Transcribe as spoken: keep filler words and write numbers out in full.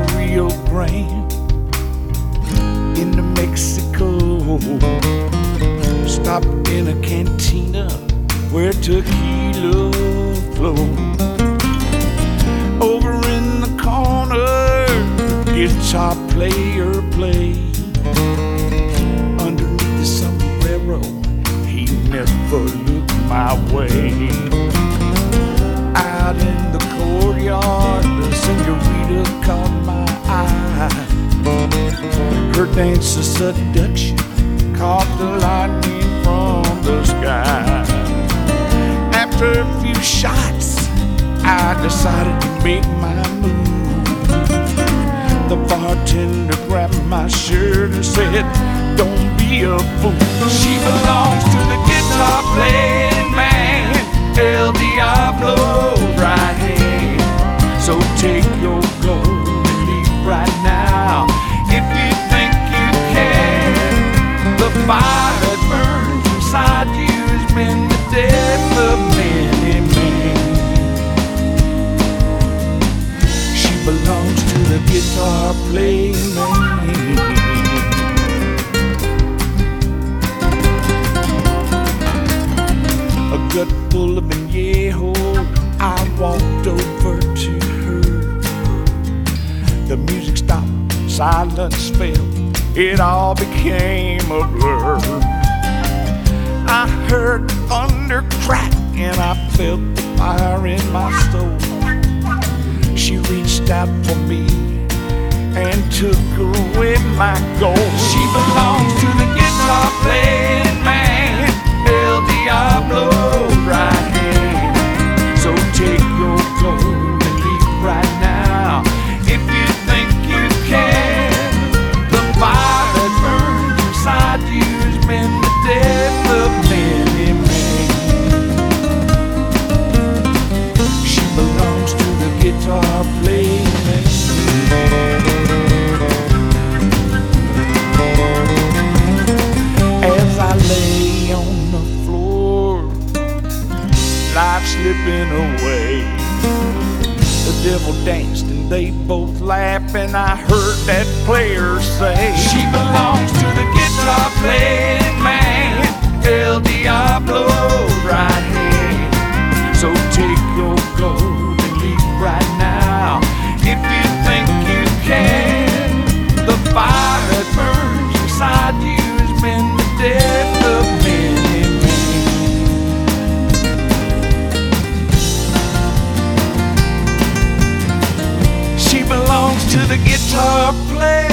Rio Grande into Mexico. Stopped in a cantina where tequila flowed. Over in the corner, the guitar player played. Underneath the sombrero, he never looked my way. Out in the courtyard, the senorita caught my eye. Her dance of seduction caught the lightning from the sky. After a few shots, I decided to make my move. The bartender grabbed my shirt and said, "Don't be a fool. She belongs to the guitar playing man, El Diablo's right hand. So take your gold and leave right now if you think you can. The fire that burns inside you has been the death of many men." She belongs to the guitar playing man. A gut full of añejo, I walked over to her. The music stopped, silence fell, it all became a blur. I heard thunder crack and I felt the fire in my soul. She reached out for me and took away my gold. She belongs to the guitar playing man, El Diablo's right hand. So take your gold and leave right now if you think you can. The fire that burns inside you has been the death of many men. She belongs to the guitar playing man. As I lay on the floor, life slipping away, the devil danced and they both laughed, and I heard that player say, "She belongs to the guitar playing man, El Diablo's right hand. So take your gold and leave right now if you think you can. The fire that burns inside you has been the death of many men." She belongs to the guitar player.